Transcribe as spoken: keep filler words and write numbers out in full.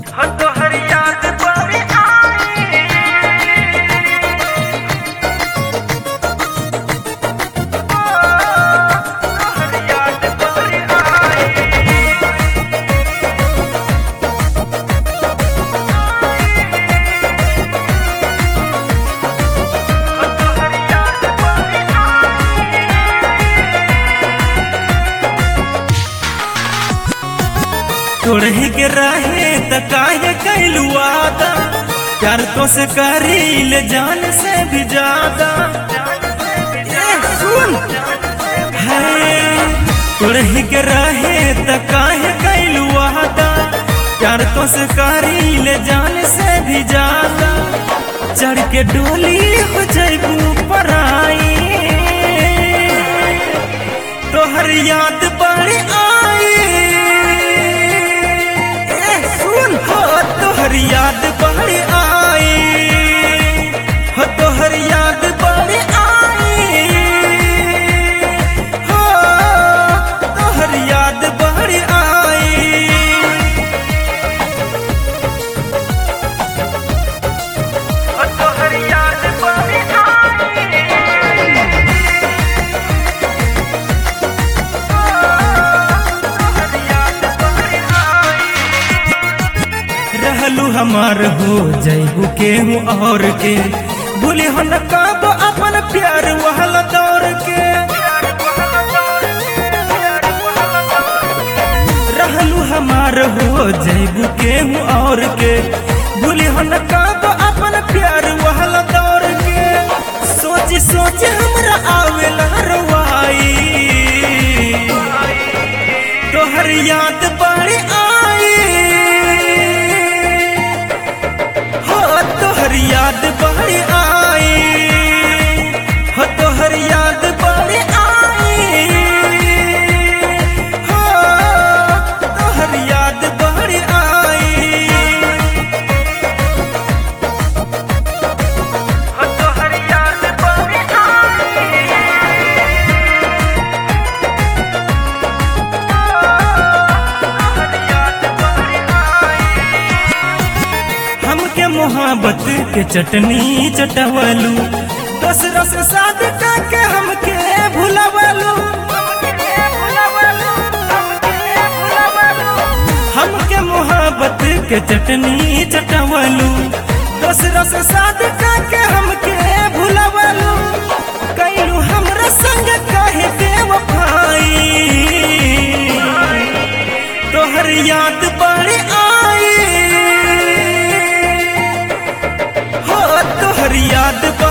हो तोहर याद बड़ी आई तोहर याद बड़ी आई हो तोहर याद बड़ी आई तोड़ही के रहे त काहे कैलू वादा प्यार तो से करील जान से भी ज्यादा ए, सुन है तोड़ही के रहे त काहे कैलू वादा प्यार तो से करील जान से भी ज्यादा चढ़ के डोली हो जैबू पराई तोहर याद बड़ी आई हो तोहर याद बड़ी आई हो तोहर याद बड़ी आई हो तोहर याद बड़ी आई हो तोहर याद बड़ी आई तोहर याद बड़ी आई रहलू हमार हो जैबू केहू और के भूली हो न कब अपन प्यार वहल दौर के रहलू हमार हो जैबू केहू और के भूली हो न कब अपन प्यार वहल दौर के सोच सोच हमरा आवेला रवाई तोहर याद बड़ी आई हो तोहर याद बड़ी आई हो तोहर याद बड़ी आई हो तोहर याद बड़ी आई हो तोहर याद बड़ी आई तोहर याद बड़ी आई हमके मोहब्बत के चटनी चटवलू दस रस साद के हमके भुलवलू हमके मोहब्बत के चटनी चटवलू दस रस साद के हमके भुलवलू कैलू हमरा संग काहे बेवफाई तोहर याद बड़ी आई हो तोहर याद बड़ी